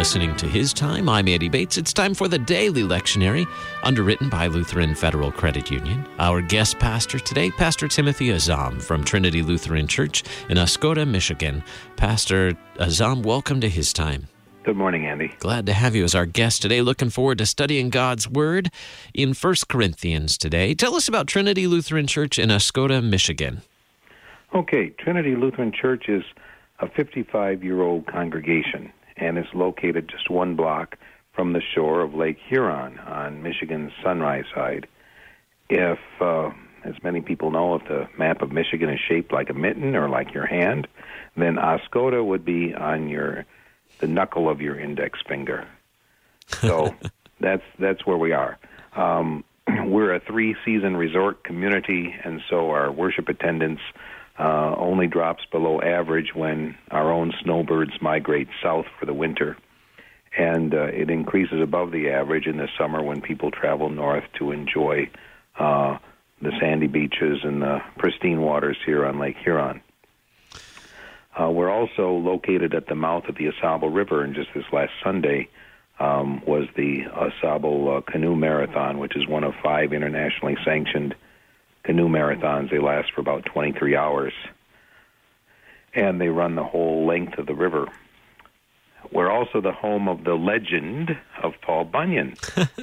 listening to His Time. I'm Andy Bates. It's time for the Daily Lectionary, underwritten by Lutheran Federal Credit Union. Our guest pastor today, Pastor Timothy Azam from Trinity Lutheran Church in Oscoda, Michigan. Pastor Azam, welcome to His Time. Good morning, Andy. Glad to have you as our guest today. Looking forward to studying God's Word in 1 Corinthians today. Tell us about Trinity Lutheran Church in Oscoda, Michigan. Okay, Trinity Lutheran Church is a 55-year-old congregation, and it's located just one block from the shore of Lake Huron on Michigan's Sunrise side. If, as many people know, if the map of Michigan is shaped like a mitten or like your hand, then Oscoda would be on the knuckle of your index finger. So that's where we are. We're a 3-season resort community, and so our worship attendance only drops below average when our own snowbirds migrate south for the winter. And it increases above the average in the summer when people travel north to enjoy the sandy beaches and the pristine waters here on Lake Huron. We're also located at the mouth of the Ausable River, and just this last Sunday was the Ausable Canoe Marathon, which is one of 5 internationally sanctioned canoe marathons. They last for about 23 hours, and they run the whole length of the river. We're also the home of the legend of Paul Bunyan.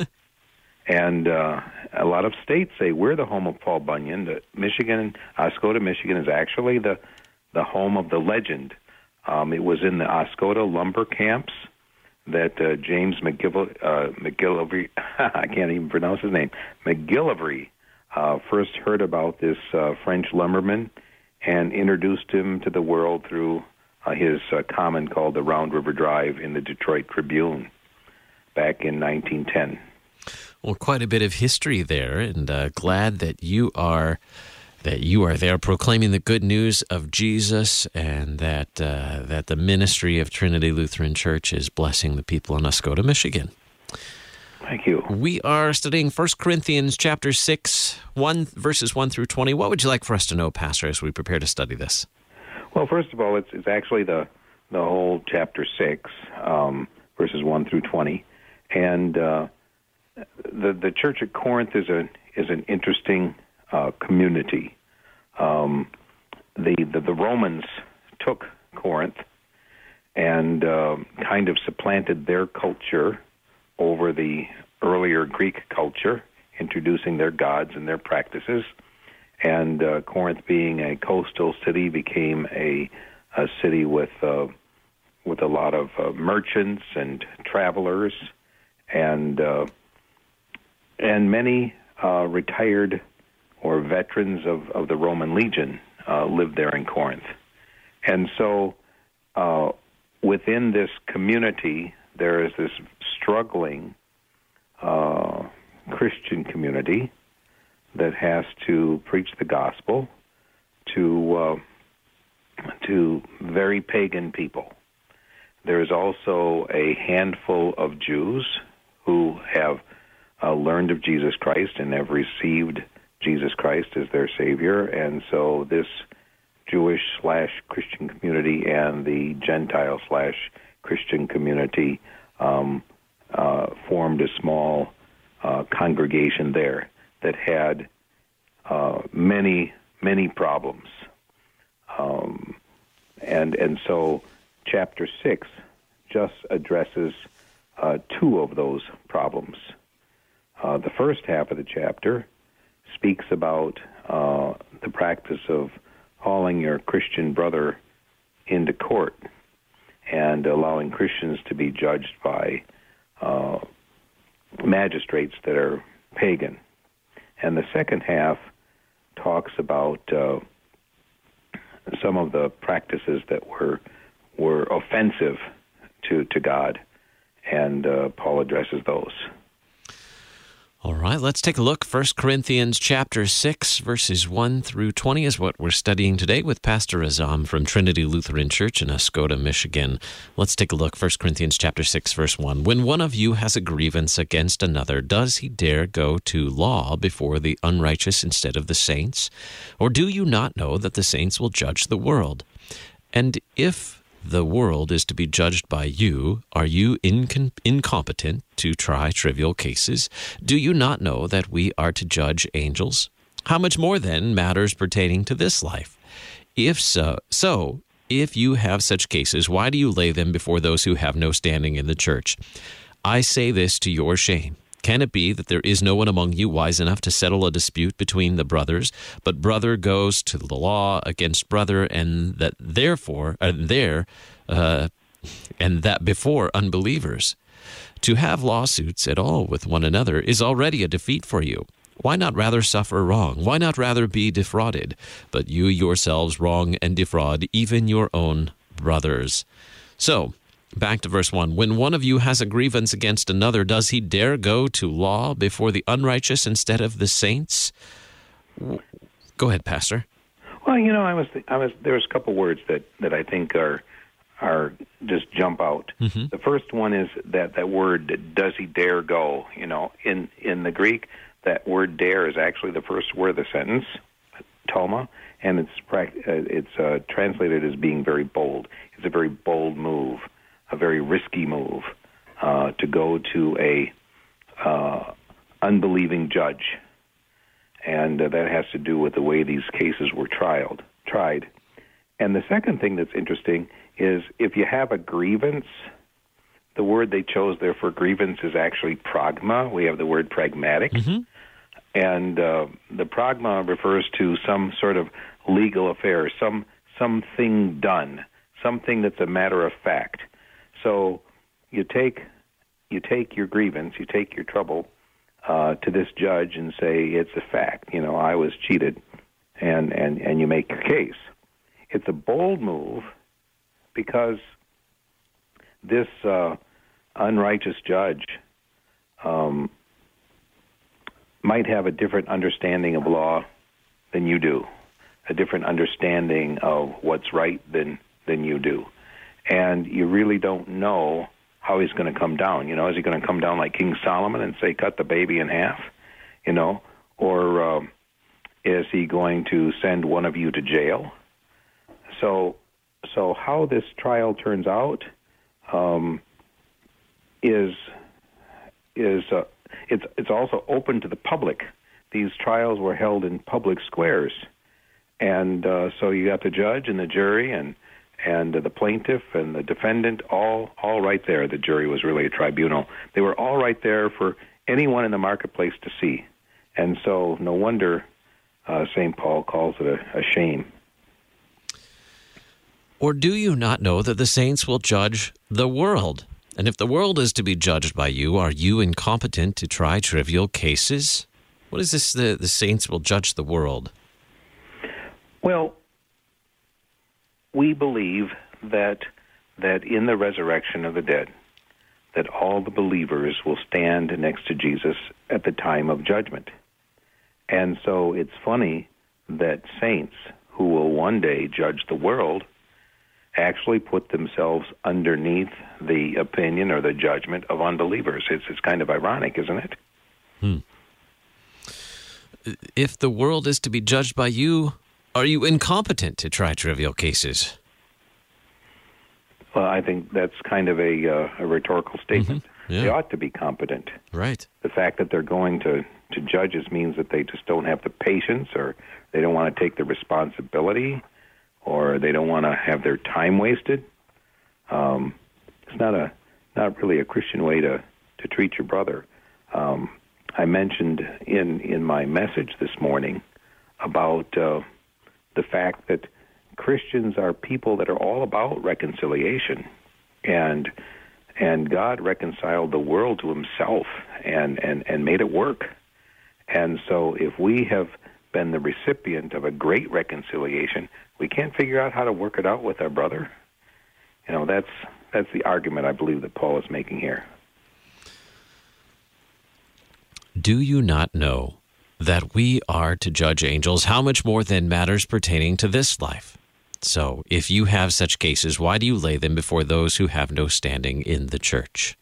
And a lot of states say we're the home of Paul Bunyan. Oscoda, Michigan is actually the home of the legend. It was in the Oscoda lumber camps that James McGillivray, I can't even pronounce his name, McGillivray, first heard about this French lumberman and introduced him to the world through his common called the Round River Drive in the Detroit Tribune back in 1910. Well, quite a bit of history there, and glad that you are there proclaiming the good news of Jesus, and that the ministry of Trinity Lutheran Church is blessing the people in Oscoda, Michigan. Thank you. We are studying 1 Corinthians chapter 6, verses 1 through 20. What would you like for us to know, Pastor, as we prepare to study this? Well, first of all, it's actually the whole chapter 6, verses 1 through 20. And the church at Corinth is an interesting community. The Romans took Corinth and kind of supplanted their culture over the earlier Greek culture, introducing their gods and their practices. And Corinth, being a coastal city, became a city with a lot of merchants and travelers, and many retired or veterans of the Roman legion lived there in Corinth. And so within this community, there is this struggling Christian community that has to preach the gospel to very pagan people. There is also a handful of Jews who have learned of Jesus Christ and have received Jesus Christ as their Savior, and so this Jewish/Christian community and the Gentile/Christian community formed a small congregation there that had many problems, and so chapter 6 just addresses 2 of those problems. The first half of the chapter speaks about the practice of hauling your Christian brother into court and allowing Christians to be judged by magistrates that are pagan. And the second half talks about some of the practices that were offensive to God, and Paul addresses those. All right, let's take a look. 1 Corinthians chapter 6, verses 1 through 20 is what we're studying today with Pastor Azam from Trinity Lutheran Church in Oscoda, Michigan. Let's take a look. 1 Corinthians chapter 6, verse 1. When one of you has a grievance against another, does he dare go to law before the unrighteous instead of the saints? Or do you not know that the saints will judge the world? And if the world is to be judged by you, are you incompetent to try trivial cases? Do you not know that we are to judge angels? How much more then matters pertaining to this life? If if you have such cases, why do you lay them before those who have no standing in the church? I say this to your shame. Can it be that there is no one among you wise enough to settle a dispute between the brothers, but brother goes to the law against brother, and that before unbelievers? To have lawsuits at all with one another is already a defeat for you. Why not rather suffer wrong? Why not rather be defrauded? But you yourselves wrong and defraud even your own brothers. So, back to verse 1. When one of you has a grievance against another, does he dare go to law before the unrighteous instead of the saints? Go ahead, Pastor. Well, there's a couple words that I think are just jump out. Mm-hmm. The first one is that word, does he dare go? In the Greek, that word dare is actually the first word of the sentence, toma, and it's translated as being very bold. It's a very bold move, a very risky move, to go to a unbelieving judge. And that has to do with the way these cases were tried. And the second thing that's interesting is if you have a grievance, the word they chose there for grievance is actually pragma. We have the word pragmatic. Mm-hmm. And the pragma refers to some sort of legal affair, something done, something that's a matter of fact. So you take your grievance, you take your trouble to this judge and say it's a fact. I was cheated, and you make your case. It's a bold move because this unrighteous judge might have a different understanding of law than you do, a different understanding of what's right than you do. And you really don't know how he's going to come down. Is he going to come down like King Solomon and say, cut the baby in half? Or is he going to send one of you to jail? So how this trial turns out is it's also open to the public. These trials were held in public squares, and so you got the judge and the jury and the plaintiff and the defendant all right there. The jury was really a tribunal. They were all right there for anyone in the marketplace to see, and so no wonder St. Paul calls it a shame. Or do you not know that the saints will judge the world? And if the world is to be judged by you, are you incompetent to try trivial cases? What is this, the saints will judge the world? Well, we believe that in the resurrection of the dead, that all the believers will stand next to Jesus at the time of judgment. And so it's funny that saints who will one day judge the world actually put themselves underneath the opinion or the judgment of unbelievers. It's kind of ironic, isn't it? If the world is to be judged by you, are you incompetent to try trivial cases? Well, I think that's kind of a rhetorical statement. Mm-hmm. Yeah. They ought to be competent. Right. The fact that they're going to judges means that they just don't have the patience, or they don't want to take the responsibility, or they don't want to have their time wasted. It's not really a Christian way to treat your brother. I mentioned in my message this morning about the fact that Christians are people that are all about reconciliation, and God reconciled the world to Himself and made it work. And so if we have been the recipient of a great reconciliation, we can't figure out how to work it out with our brother. That's the argument I believe that Paul is making here. Do you not know that we are to judge angels? How much more then matters pertaining to this life? So, if you have such cases, why do you lay them before those who have no standing in the church?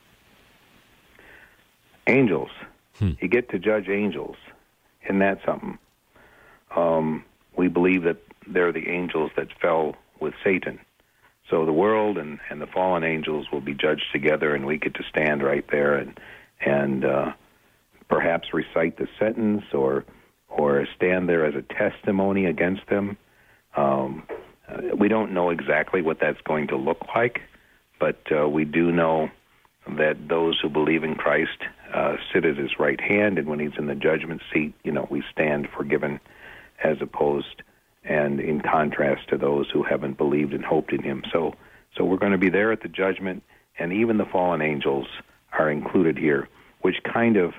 Angels. You get to judge angels. Isn't that something? We believe that they're the angels that fell with Satan. So the world and the fallen angels will be judged together, and we get to stand right there and perhaps recite the sentence or stand there as a testimony against them. We don't know exactly what that's going to look like, but we do know that those who believe in Christ sit at his right hand, and when he's in the judgment seat, we stand forgiven, as opposed and in contrast to those who haven't believed and hoped in him. So we're going to be there at the judgment, and even the fallen angels are included here, which kind of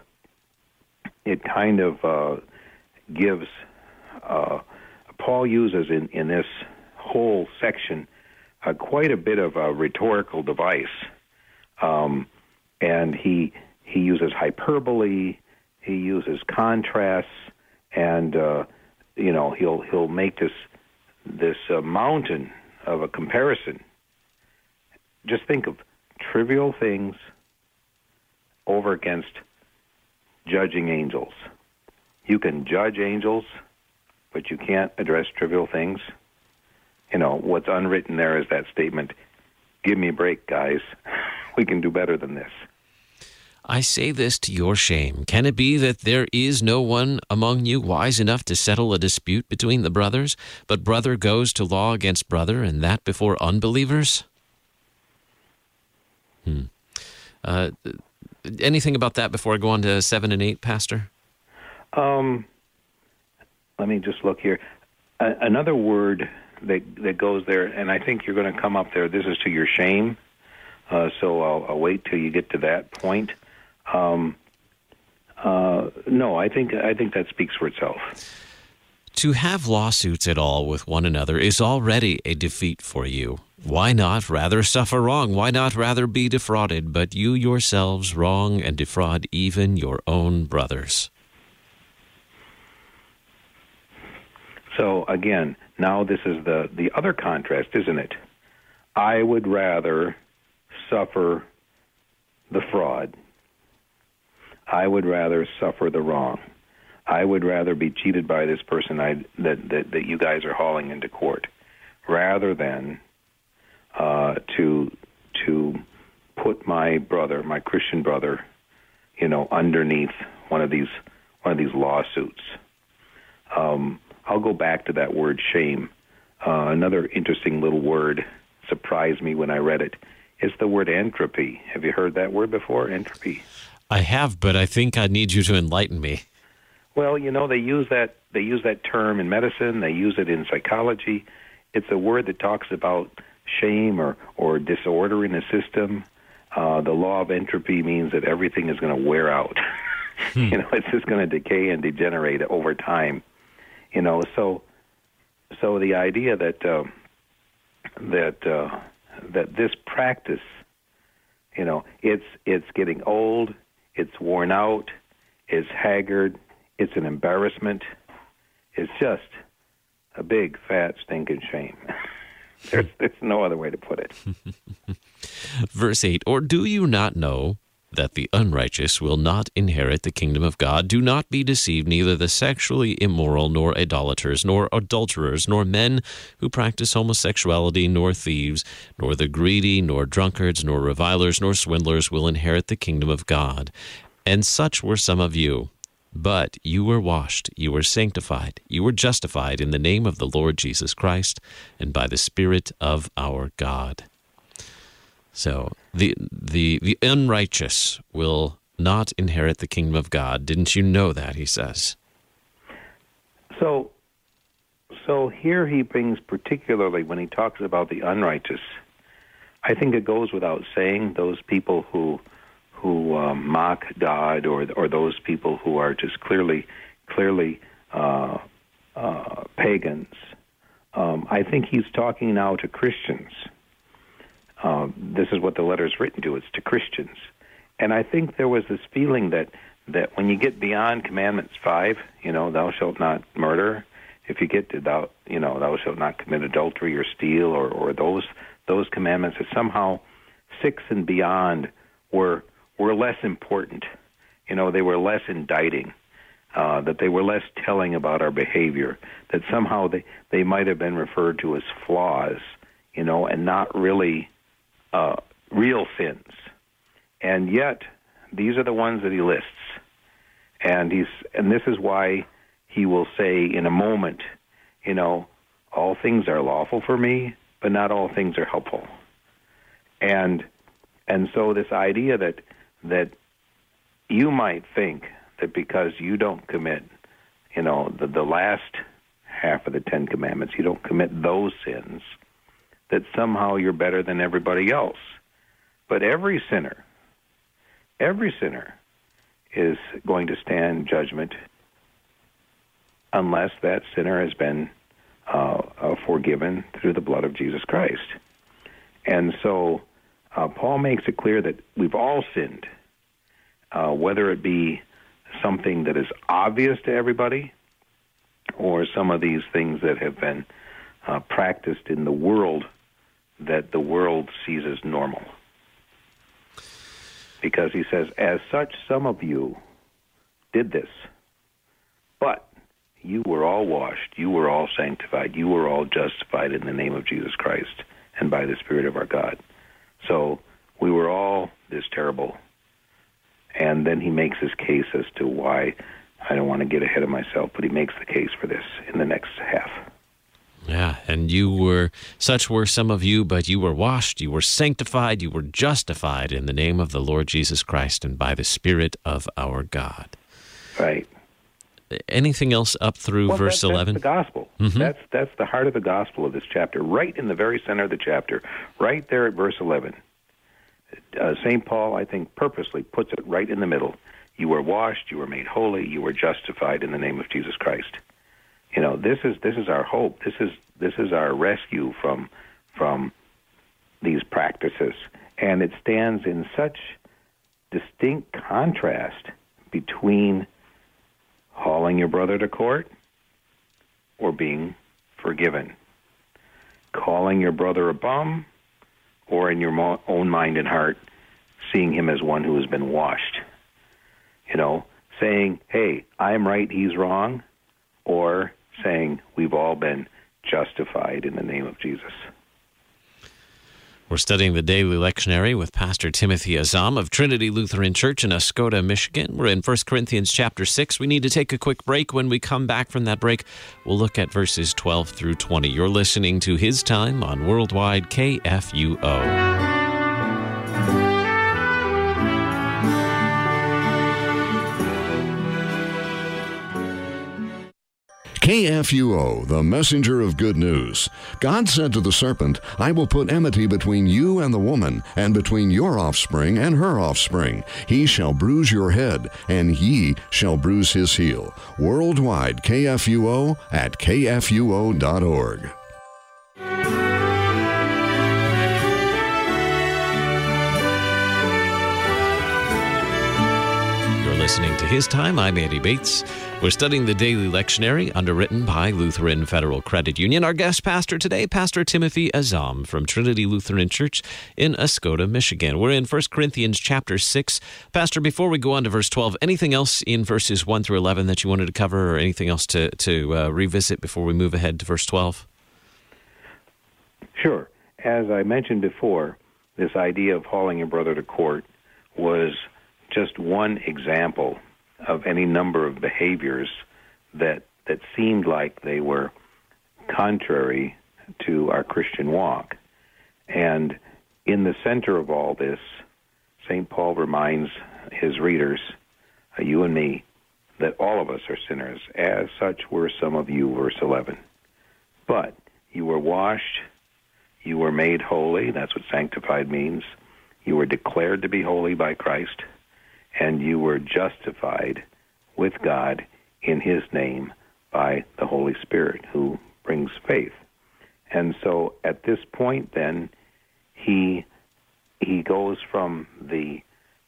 gives, Paul uses in this whole section quite a bit of a rhetorical device, and he uses hyperbole, he uses contrasts, and he'll make this mountain of a comparison. Just think of trivial things over against judging angels. You can judge angels, but you can't address trivial things. What's unwritten there is that statement, give me a break, guys. We can do better than this. I say this to your shame. Can it be that there is no one among you wise enough to settle a dispute between the brothers, but brother goes to law against brother, and that before unbelievers? Anything about that before I go on to 7 and 8, Pastor? Let me just look here. Another word that goes there, and I think you're going to come up there. This is to your shame. So I'll wait till you get to that point. No, I think that speaks for itself. To have lawsuits at all with one another is already a defeat for you. Why not rather suffer wrong? Why not rather be defrauded? But you yourselves wrong and defraud even your own brothers. So again, now this is the other contrast, isn't it? I would rather suffer the fraud. I would rather suffer the wrong. I would rather be cheated by this person that you guys are hauling into court, rather than to put my brother, my Christian brother, underneath one of these lawsuits. I'll go back to that word shame. Another interesting little word surprised me when I read it. It's the word entropy. Have you heard that word before, entropy? I have, but I think I need you to enlighten me. Well, they use that term in medicine. They use it in psychology. It's a word that talks about shame or disorder in a system. The law of entropy means that everything is going to wear out. It's just going to decay and degenerate over time. So the idea that this practice, it's getting old, it's worn out, it's haggard, it's an embarrassment. It's just a big, fat, stinking shame. There's no other way to put it. Verse 8, or do you not know that the unrighteous will not inherit the kingdom of God? Do not be deceived, neither the sexually immoral, nor idolaters, nor adulterers, nor men who practice homosexuality, nor thieves, nor the greedy, nor drunkards, nor revilers, nor swindlers will inherit the kingdom of God. And such were some of you. But you were washed, you were sanctified, you were justified in the name of the Lord Jesus Christ and by the Spirit of our God. So the unrighteous will not inherit the kingdom of God. Didn't you know that, he says? So here he brings, particularly when he talks about the unrighteous, I think it goes without saying, those people who mock God, or those people who are just clearly pagans. I think he's talking now to Christians. This is what the letter is written to. It's to Christians. And I think there was this feeling that when you get beyond Commandments 5, thou shalt not murder, if you get to thou shalt not commit adultery or steal, or those commandments, that somehow 6 and beyond were less important. They were less indicting, that they were less telling about our behavior, that somehow they might have been referred to as flaws and not really real sins. And yet, these are the ones that he lists. And this is why he will say in a moment, all things are lawful for me, but not all things are helpful. And so this idea that you might think that because you don't commit, the last half of the Ten Commandments, you don't commit those sins, that somehow you're better than everybody else. But every sinner is going to stand judgment unless that sinner has been forgiven through the blood of Jesus Christ. And so Paul makes it clear that we've all sinned, whether it be something that is obvious to everybody or some of these things that have been practiced in the world that the world sees as normal. Because he says, as such, some of you did this, but you were all washed, you were all sanctified, you were all justified in the name of Jesus Christ and by the Spirit of our God. So we were all this terrible. And then he makes his case as to why. I don't want to get ahead of myself, but he makes the case for this in the next half. Yeah, and such were some of you, but you were washed, you were sanctified, you were justified in the name of the Lord Jesus Christ and by the Spirit of our God. Right. Anything else up through verse 11? That's the gospel. Mm-hmm. That's the heart of the gospel of this chapter, right in the very center of the chapter, right there at verse 11. St. Paul, I think, purposely puts it right in the middle. You were washed, you were made holy, you were justified in the name of Jesus Christ. This is our hope. This is our rescue from these practices, and it stands in such distinct contrast between hauling your brother to court or being forgiven, calling your brother a bum, or in your own mind and heart seeing him as one who has been washed. Saying, "Hey, I'm right, he's wrong," or saying, "We've all been justified in the name of Jesus." We're studying the Daily Lectionary with Pastor Timothy Azam of Trinity Lutheran Church in Escoda, Michigan. We're in 1 Corinthians chapter 6. We need to take a quick break. When we come back from that break, we'll look at verses 12 through 20. You're listening to His Time on Worldwide KFUO. KFUO, the messenger of good news. God said to the serpent, I will put enmity between you and the woman, and between your offspring and her offspring. He shall bruise your head, and ye shall bruise his heel. Worldwide, KFUO at kfuo.org. Listening to His Time, I'm Andy Bates. We're studying the Daily Lectionary, underwritten by Lutheran Federal Credit Union. Our guest pastor today, Pastor Timothy Azam from Trinity Lutheran Church in Escoda, Michigan. We're in 1 Corinthians chapter 6. Pastor, before we go on to verse 12, anything else in verses 1 through 11 that you wanted to cover, or anything else to revisit before we move ahead to verse 12? Sure. As I mentioned before, this idea of hauling your brother to court was just one example of any number of behaviors that seemed like they were contrary to our Christian walk. And in the center of all this, St. Paul reminds his readers, you and me, that all of us are sinners. As such were some of you, verse 11. But you were washed, you were made holy, that's what sanctified means. You were declared to be holy by Christ, and you were justified with God in His name by the Holy Spirit, who brings faith. And so at this point, then, he goes from the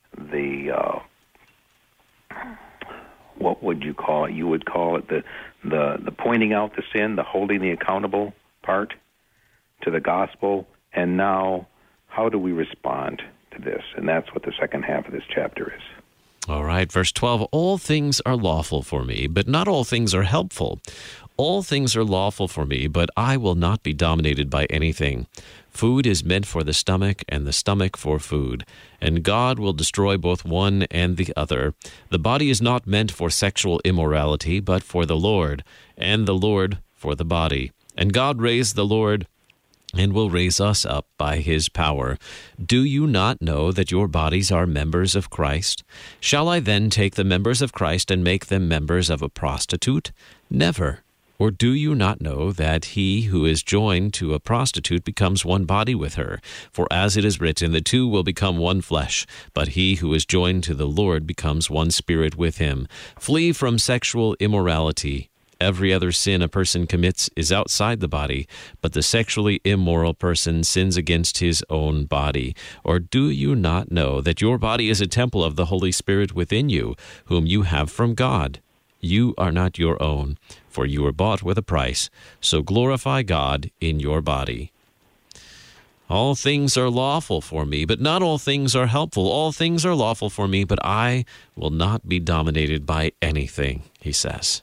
what would you call it? You would call it the pointing out the sin, the holding the accountable part, to the gospel. And now, how do we respond to this? And that's what the second half of this chapter is. All right, verse 12, all things are lawful for me, but not all things are helpful. All things are lawful for me, but I will not be dominated by anything. Food is meant for the stomach, and the stomach for food, and God will destroy both one and the other. The body is not meant for sexual immorality, but for the Lord, and the Lord for the body. And God raised the Lord and will raise us up by his power. Do you not know that your bodies are members of Christ? Shall I then take the members of Christ and make them members of a prostitute? Never. Or do you not know that he who is joined to a prostitute becomes one body with her? For as it is written, the two will become one flesh. But he who is joined to the Lord becomes one spirit with him. Flee from sexual immorality. Every other sin a person commits is outside the body, but the sexually immoral person sins against his own body. Or do you not know that your body is a temple of the Holy Spirit within you, whom you have from God? You are not your own, for you were bought with a price. So glorify God in your body. All things are lawful for me, but not all things are helpful. All things are lawful for me, but I will not be dominated by anything, he says.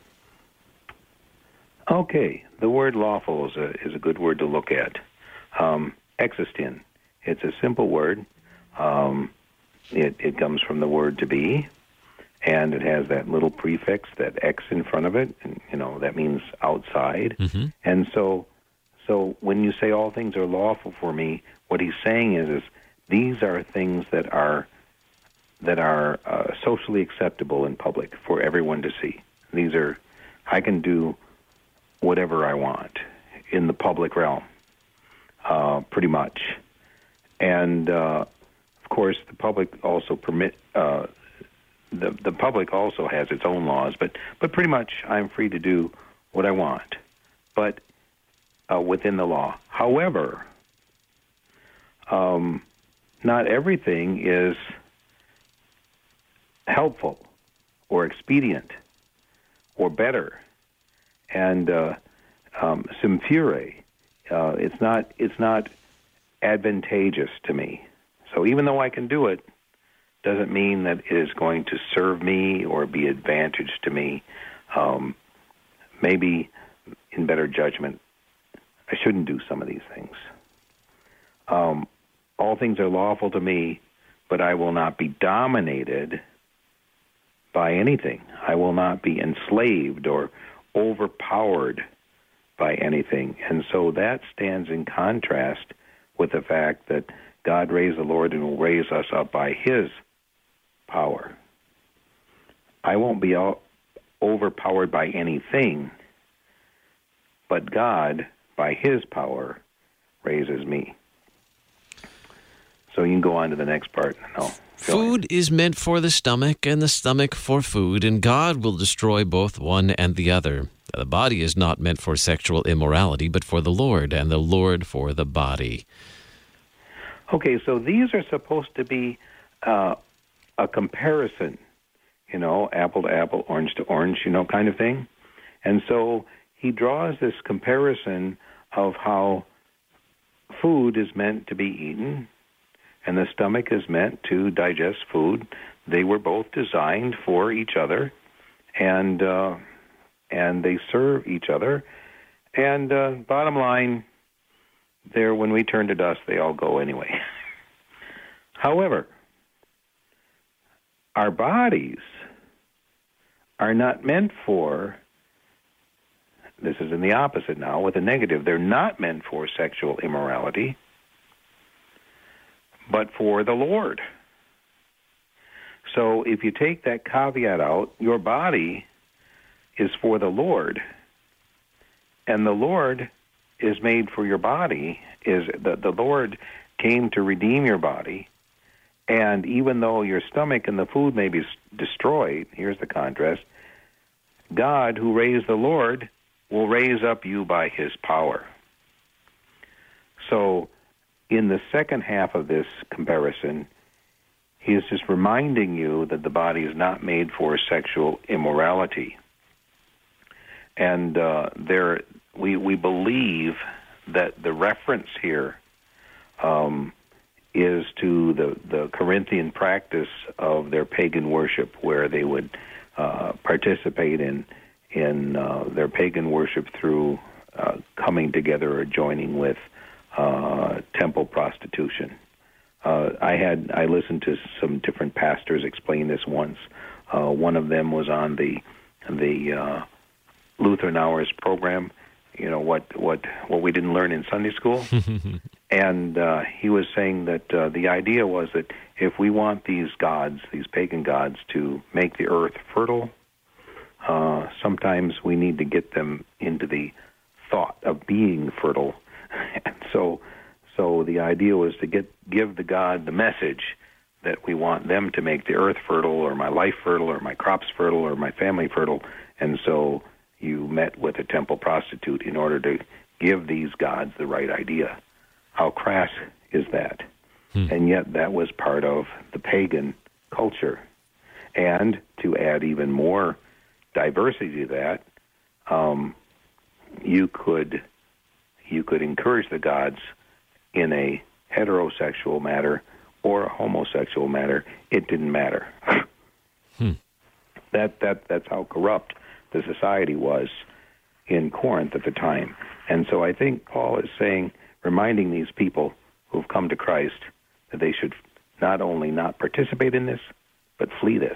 Okay, the word lawful is a good word to look at. Existin. It's a simple word. It comes from the word to be, and it has that little prefix, that X in front of it, and that means outside. Mm-hmm. And so when you say all things are lawful for me, what he's saying is these are things that are socially acceptable in public for everyone to see. These are, I can do whatever I want in the public realm, pretty much. And of course, the public also the public also has its own laws, but pretty much I'm free to do what I want, but within the law. However, not everything is helpful or expedient or better. And simfure, it's not advantageous to me. So even though I can do it, doesn't mean that it is going to serve me or be advantage to me. Maybe in better judgment, I shouldn't do some of these things. All things are lawful to me, but I will not be dominated by anything. I will not be enslaved or overpowered by anything. And so that stands in contrast with the fact that God raised the Lord and will raise us up by his power. I won't be overpowered by anything, but God, by his power, raises me. So you can go on to the next part. No. Food is meant for the stomach, and the stomach for food, and God will destroy both one and the other. The body is not meant for sexual immorality, but for the Lord, and the Lord for the body. Okay, so these are supposed to be a comparison, apple to apple, orange to orange, kind of thing. And so he draws this comparison of how food is meant to be eaten, and the stomach is meant to digest food. They were both designed for each other, and they serve each other. And bottom line, when we turn to dust, they all go anyway. However, our bodies are not meant for, this is in the opposite now, with a negative, they're not meant for sexual immorality, but for the Lord. So if you take that caveat out, your body is for the Lord, and the Lord is made for your body, is that the Lord came to redeem your body, and even though your stomach and the food may be destroyed, here's the contrast, God, who raised the Lord, will raise up you by his power. So in the second half of this comparison, he is just reminding you that the body is not made for sexual immorality. And we believe that the reference here is to the Corinthian practice of their pagan worship, where they would participate in their pagan worship through coming together or joining with temple prostitution. I listened to some different pastors explain this once. One of them was on the Lutheran Hours program, what we didn't learn in Sunday school. And he was saying that the idea was that if we want these gods, these pagan gods, to make the earth fertile, sometimes we need to get them into the thought of being fertile. And so the idea was to give the god the message that we want them to make the earth fertile, or my life fertile, or my crops fertile, or my family fertile. And so you met with a temple prostitute in order to give these gods the right idea. How crass is that? And yet that was part of the pagan culture. And to add even more diversity to that, you could encourage the gods in a heterosexual matter or a homosexual matter. It didn't matter. That's how corrupt the society was in Corinth at the time. And so I think Paul is saying, reminding these people who've come to Christ, that they should not only not participate in this, but flee this.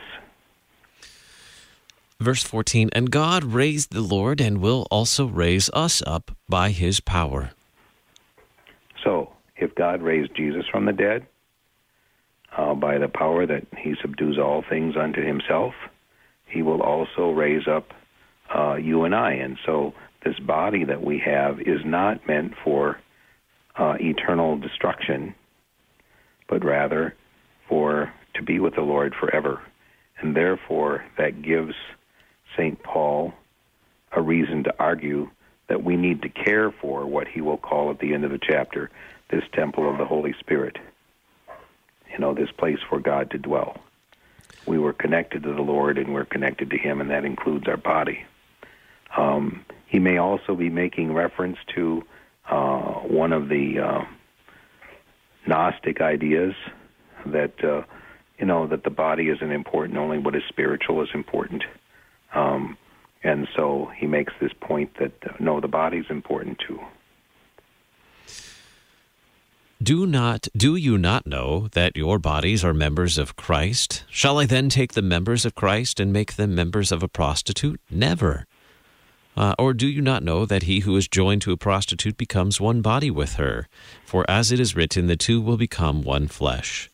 Verse 14, and God raised the Lord and will also raise us up by his power. So, if God raised Jesus from the dead, by the power that he subdues all things unto himself, he will also raise up you and I. And so this body that we have is not meant for eternal destruction, but rather to be with the Lord forever. And therefore, that gives St. Paul a reason to argue that we need to care for what he will call at the end of the chapter, this temple of the Holy Spirit. This place for God to dwell. We were connected to the Lord, and we're connected to him, and that includes our body. He may also be making reference to one of the Gnostic ideas that that the body isn't important, only what is spiritual is important. And so he makes this point that no, the body's important too. Do you not know that your bodies are members of Christ? Shall I then take the members of Christ and make them members of a prostitute? Never. Or do you not know that he who is joined to a prostitute becomes one body with her? For as it is written, the two will become one flesh.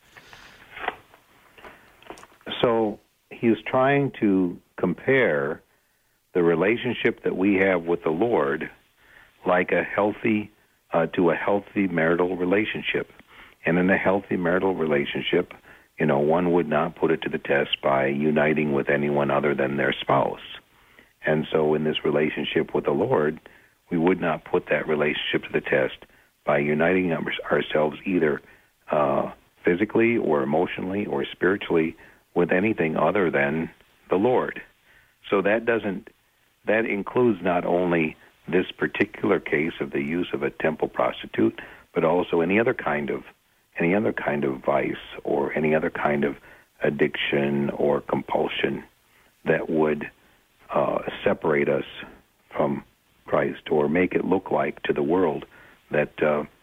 So he's trying to compare the relationship that we have with the Lord like to a healthy marital relationship. And in a healthy marital relationship, one would not put it to the test by uniting with anyone other than their spouse. And so in this relationship with the Lord, we would not put that relationship to the test by uniting ourselves either physically or emotionally or spiritually with anything other than the Lord. So that includes not only this particular case of the use of a temple prostitute, but also any other kind of vice or any other kind of addiction or compulsion that would separate us from Christ, or make it look like to the world that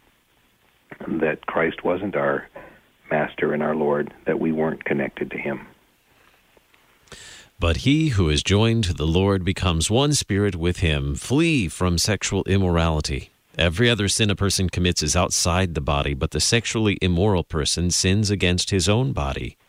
Christ wasn't our Master and our Lord, that we weren't connected to him. But he who is joined to the Lord becomes one spirit with him. Flee from sexual immorality. Every other sin a person commits is outside the body, but the sexually immoral person sins against his own body.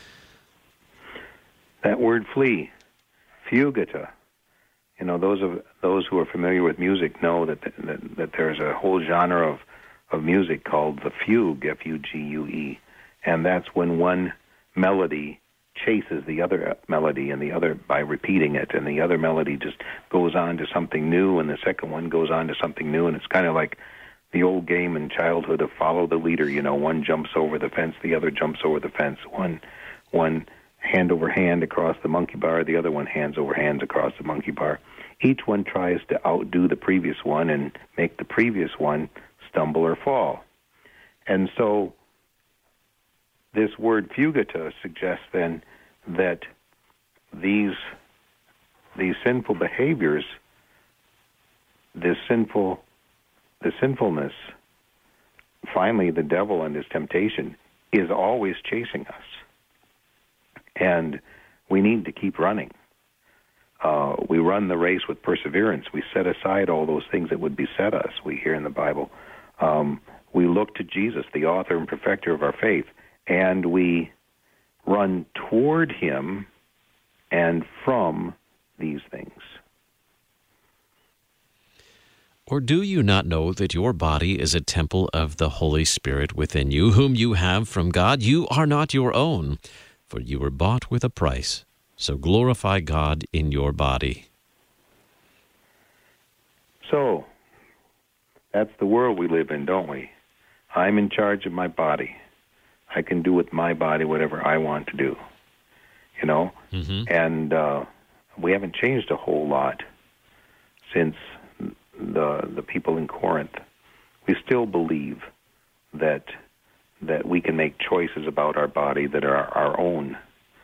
That word flee, fugita. Those who are familiar with music know that there's a whole genre of music called the fugue, F-U-G-U-E, and that's when one melody chases the other melody, and the other by repeating it, and the other melody just goes on to something new, and the second one goes on to something new, and it's kind of like the old game in childhood of follow the leader. One jumps over the fence, the other jumps over the fence. One hand over hand across the monkey bar, the other one hands over hands across the monkey bar. Each one tries to outdo the previous one and make the previous one stumble or fall. And so this word fugita suggests then that these sinful behaviors, this sinfulness, finally the devil and his temptation is always chasing us. And we need to keep running. We run the race with perseverance. We set aside all those things that would beset us, we hear in the Bible. We look to Jesus, the author and perfecter of our faith, and we run toward him and from these things. Or do you not know that your body is a temple of the Holy Spirit within you, whom you have from God? You are not your own, for you were bought with a price. So glorify God in your body. So, that's the world we live in, don't we? I'm in charge of my body. I can do with my body whatever I want to do, you know? Mm-hmm. And we haven't changed a whole lot since the people in Corinth. We still believe that we can make choices about our body that are our own.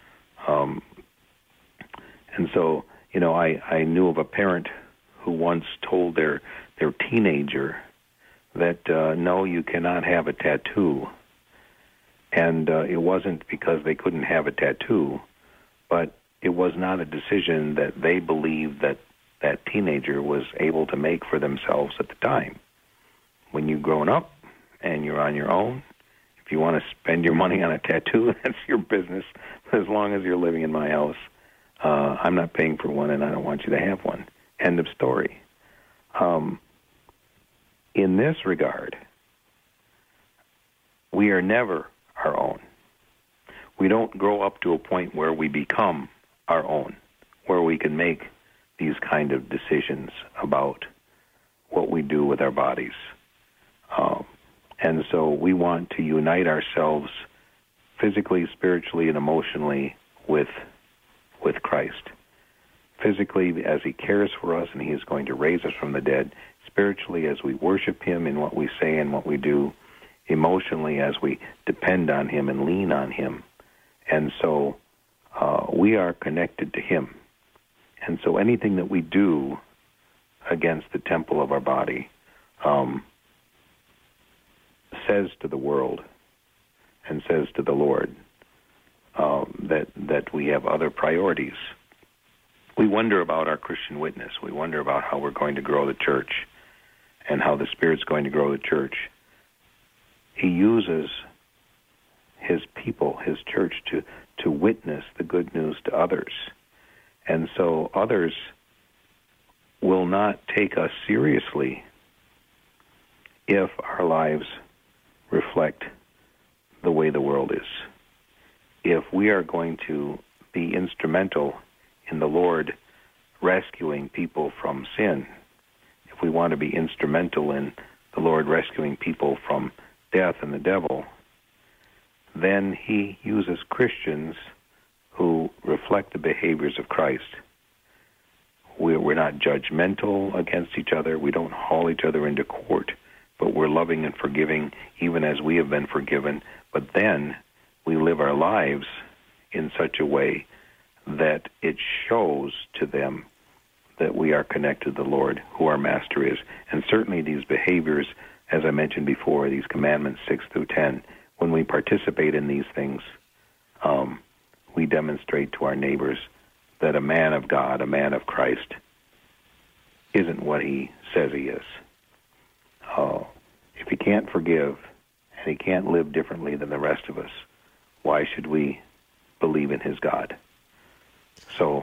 And so, you know, I knew of a parent who once told their teenager that, no, you cannot have a tattoo. And it wasn't because they couldn't have a tattoo, but it was not a decision that they believed that teenager was able to make for themselves at the time. When you've grown up and you're on your own, if you want to spend your money on a tattoo, that's your business. As long as you're living in my house, I'm not paying for one, and I don't want you to have one. End of story. In this regard, we are never our own. We don't grow up to a point where we become our own, where we can make these kind of decisions about what we do with our bodies. And so we want to unite ourselves physically, spiritually, and emotionally with Christ. Physically, as he cares for us and he is going to raise us from the dead. Spiritually, as we worship him in what we say and what we do. Emotionally, as we depend on him and lean on him. And so we are connected to him. And so anything that we do against the temple of our body says to the world and says to the Lord that we have other priorities. We wonder about our Christian witness. We wonder about how we're going to grow the church and how the Spirit's going to grow the church. He uses his people, his church, to witness the good news to others. And so others will not take us seriously if our lives reflect the way the world is. If we are going to be instrumental in the Lord rescuing people from sin, if we want to be instrumental in the Lord rescuing people from death and the devil, then he uses Christians who reflect the behaviors of Christ. We're not judgmental against each other. We don't haul each other into court, but we're loving and forgiving even as we have been forgiven. But then we live our lives in such a way that it shows to them that we are connected to the Lord, who our Master is. And certainly these behaviors, as I mentioned before, these commandments 6 through 10, when we participate in these things, we demonstrate to our neighbors that a man of God, a man of Christ, isn't what he says he is. If he can't forgive and he can't live differently than the rest of us, why should we believe in his God? So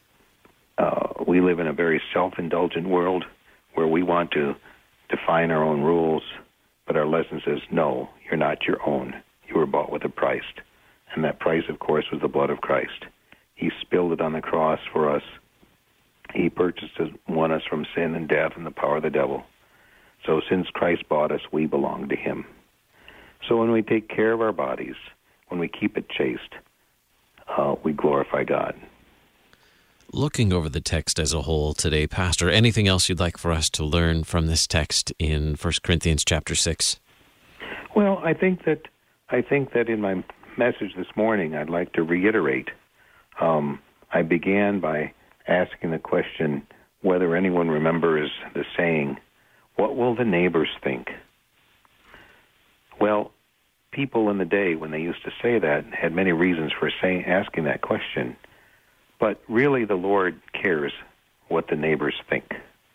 we live in a very self-indulgent world where we want to define our own rules, but our lesson says, no, you're not your own. You were bought with a price. And that price, of course, was the blood of Christ. He spilled it on the cross for us. He purchased us, won us from sin and death and the power of the devil. So since Christ bought us, we belong to him. So when we take care of our bodies, when we keep it chaste, we glorify God. Looking over the text as a whole today, Pastor, anything else you'd like for us to learn from this text in 1 Corinthians chapter 6? Well, I think that in my message this morning, I'd like to reiterate. I began by asking the question whether anyone remembers the saying, "What will the neighbors think?" Well, people in the day when they used to say that had many reasons for asking that question, but really the Lord cares what the neighbors think.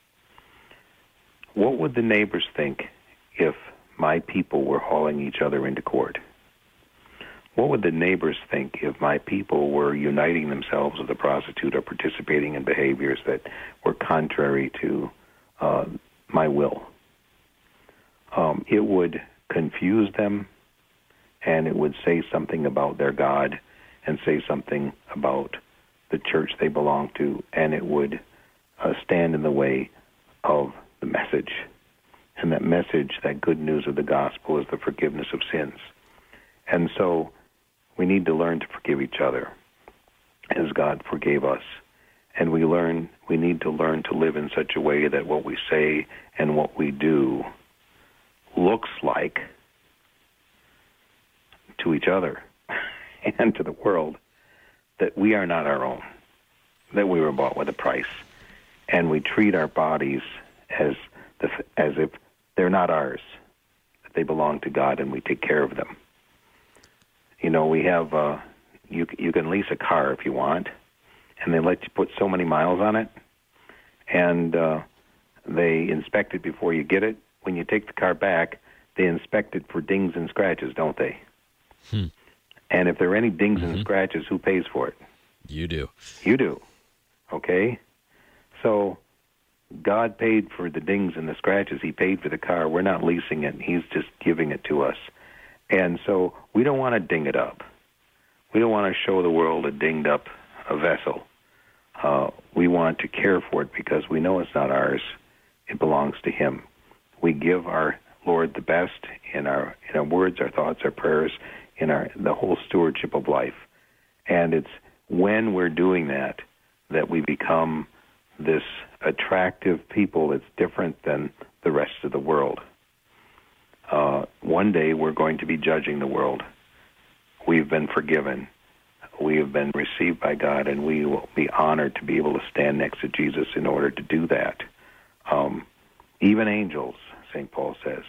What would the neighbors think if my people were hauling each other into court? What would the neighbors think if my people were uniting themselves with a prostitute or participating in behaviors that were contrary to my will? It would confuse them, and it would say something about their God and say something about the church they belong to, and it would stand in the way of the message. And that message, that good news of the gospel, is the forgiveness of sins. And so we need to learn to forgive each other as God forgave us. And we need to learn to live in such a way that what we say and what we do looks like to each other and to the world that we are not our own, that we were bought with a price. And we treat our bodies as if they're not ours, that they belong to God, and we take care of them. You know, we have, you can lease a car if you want, and they let you put so many miles on it, and they inspect it before you get it. When you take the car back, they inspect it for dings and scratches, don't they? And if there are any dings and scratches, who pays for it? You do. You do. Okay? So God paid for the dings and the scratches. He paid for the car. We're not leasing it. He's just giving it to us. And so we don't want to ding it up. We don't want to show the world a dinged up vessel. We want to care for it because we know it's not ours. It belongs to Him. We give our Lord the best in our words, our thoughts, our prayers, in the whole stewardship of life. And it's when we're doing that we become this attractive people that's different than the rest of the world. One day we're going to be judging the world. We've been forgiven. We have been received by God, and we will be honored to be able to stand next to Jesus in order to do that. Even angels, St. Paul says.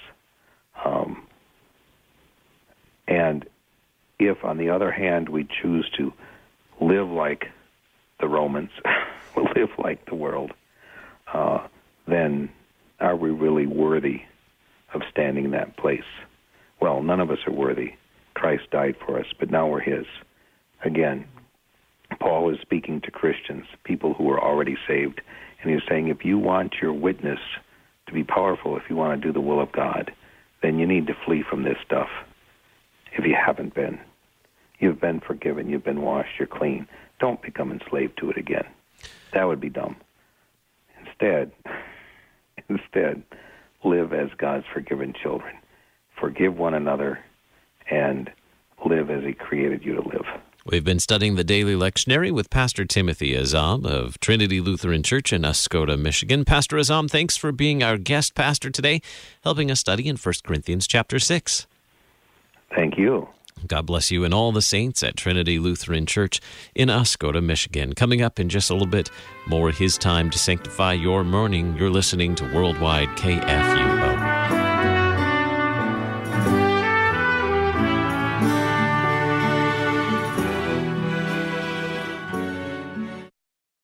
And if, on the other hand, we choose to live like the Romans, live like the world, then are we really worthy of standing in that place? Well, none of us are worthy. Christ died for us, but now we're His. Again, Paul is speaking to Christians, people who are already saved, and he's saying, if you want your witness to be powerful, if you want to do the will of God, then you need to flee from this stuff. If you haven't been, you've been forgiven, you've been washed, you're clean. Don't become enslaved to it again. That would be dumb. Instead, live as God's forgiven children. Forgive one another and live as He created you to live. We've been studying the Daily Lectionary with Pastor Timothy Azam of Trinity Lutheran Church in Oscoda, Michigan. Pastor Azam, thanks for being our guest pastor today, helping us study in 1 Corinthians chapter 6. Thank you. God bless you and all the saints at Trinity Lutheran Church in Oscoda, Michigan. Coming up in just a little bit, more His Time to Sanctify Your Morning. You're listening to Worldwide KFUO.